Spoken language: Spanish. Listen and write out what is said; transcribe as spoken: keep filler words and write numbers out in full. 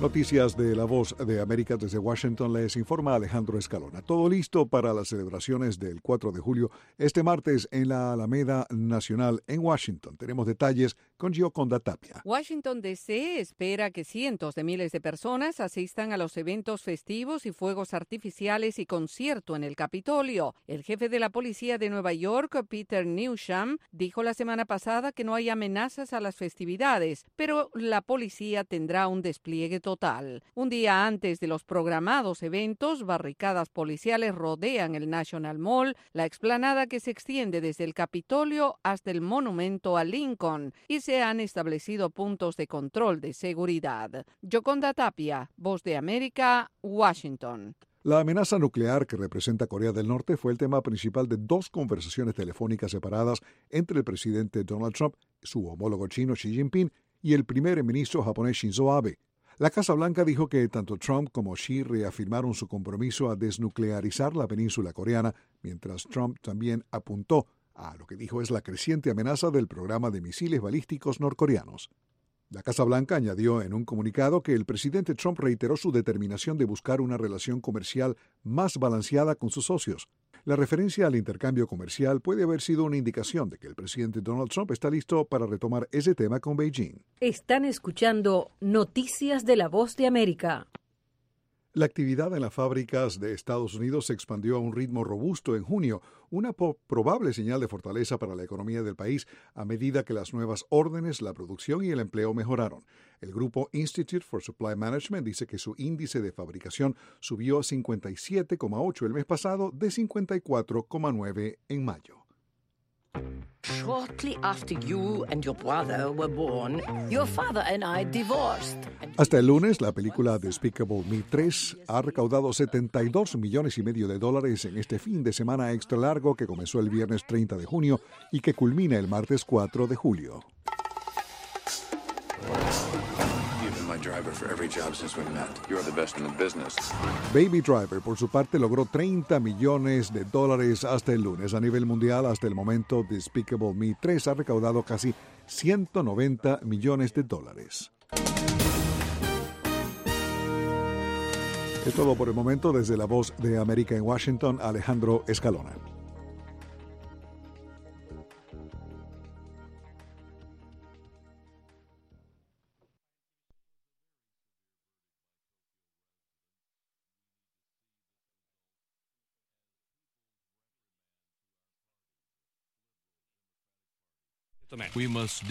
Noticias de La Voz de América desde Washington, les informa Alejandro Escalona. Todo listo para las celebraciones del cuatro de julio este martes en la Alameda Nacional en Washington. Tenemos detalles con Gioconda Tapia. Washington, D C espera que cientos de miles de personas asistan a los eventos festivos y fuegos artificiales y concierto en el Capitolio. El jefe de la policía de Nueva York, Peter Newsham, dijo la semana pasada que no hay amenazas a las festividades, pero la policía tendrá un despliegue total. Un día antes de los programados eventos, barricadas policiales rodean el National Mall, la explanada que se extiende desde el Capitolio hasta el monumento a Lincoln, y se han establecido puntos de control de seguridad. Gioconda Tapia, Voz de América, Washington. La amenaza nuclear que representa Corea del Norte fue el tema principal de dos conversaciones telefónicas separadas entre el presidente Donald Trump, su homólogo chino Xi Jinping y el primer ministro japonés Shinzo Abe. La Casa Blanca dijo que tanto Trump como Xi reafirmaron su compromiso a desnuclearizar la península coreana, mientras Trump también apuntó a lo que dijo es la creciente amenaza del programa de misiles balísticos norcoreanos. La Casa Blanca añadió en un comunicado que el presidente Trump reiteró su determinación de buscar una relación comercial más balanceada con sus socios. La referencia al intercambio comercial puede haber sido una indicación de que el presidente Donald Trump está listo para retomar ese tema con Beijing. Están escuchando Noticias de la Voz de América. La actividad en las fábricas de Estados Unidos se expandió a un ritmo robusto en junio, una po- probable señal de fortaleza para la economía del país a medida que las nuevas órdenes, la producción y el empleo mejoraron. El grupo Institute for Supply Management dice que su índice de fabricación subió a cincuenta y siete coma ocho el mes pasado de cincuenta y cuatro coma nueve en mayo. Shortly after you and your brother were born, your father and I divorced. Hasta el lunes, la película Despicable Me tres ha recaudado setenta y dos millones y medio de dólares en este fin de semana extra largo que comenzó el viernes treinta de junio y que culmina el martes cuatro de julio. Baby Driver, por su parte, logró treinta millones de dólares hasta el lunes. A nivel mundial, hasta el momento, Despicable Me tres ha recaudado casi ciento noventa millones de dólares. Es todo por el momento. Desde La Voz de América en Washington, Alejandro Escalona. We must